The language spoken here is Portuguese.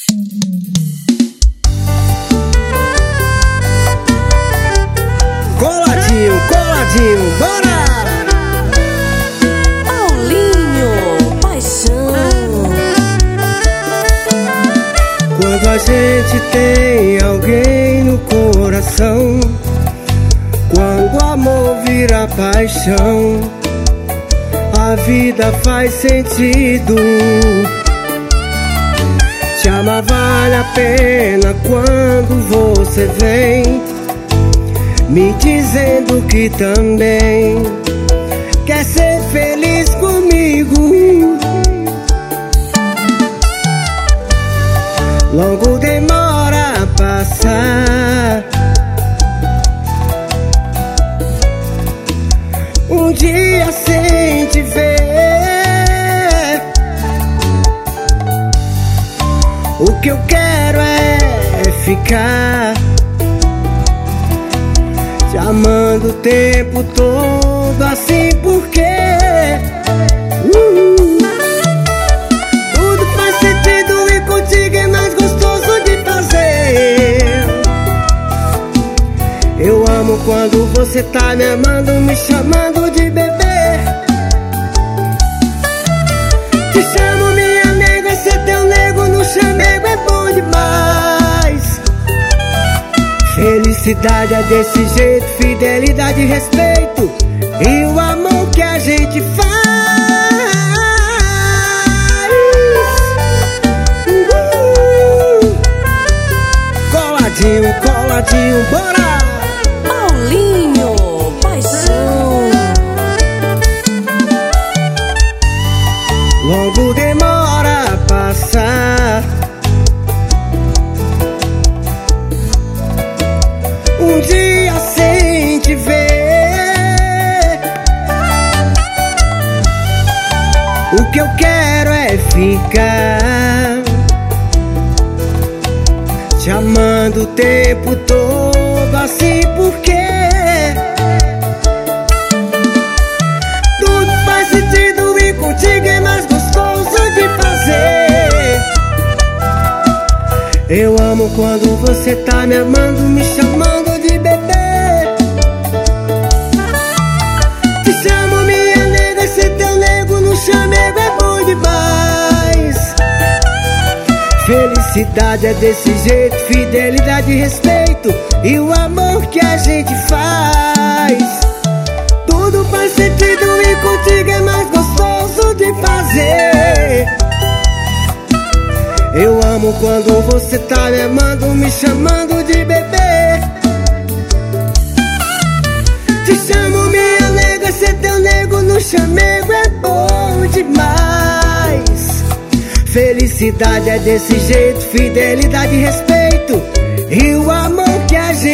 Coladinho, coladinho, bora! Paulinho, paixão. Quando a gente tem alguém no coração, quando o amor vira paixão, a vida faz sentido. Te amar vale a pena quando você vem me dizendo que também quer ser feliz comigo. Logo demora a passar, um dia sem te ver. O que eu quero é ficar te amando o tempo todo, assim porque tudo faz sentido e contigo é mais gostoso de fazer. Eu amo quando você tá me amando, me chamando de bebê. Te chamo minha nega, ser teu nego no chamego é bom demais. Felicidade é desse jeito, fidelidade e respeito, e o amor que a gente faz. Coladinho, coladinho, bora! Paulinho, paixão. Logo demora a passar, um dia sem te ver. O que eu quero é ficar te amando o tempo todo, assim porque tudo faz sentido e contigo é mais gostoso de fazer. Eu amo quando você tá me amando, me chamando de bebê. Te chamo minha nega, ser teu nego no chamego é bom demais. Felicidade é desse jeito, fidelidade e respeito, e o amor que a gente faz. Tudo faz sentido e contigo é mais gostoso de fazer. Eu amo quando você tá me amando, me chamando de bebê. Te chamo minha nega, ser teu nego no chamego é bom demais. Felicidade é desse jeito, fidelidade e respeito, e o amor que a gente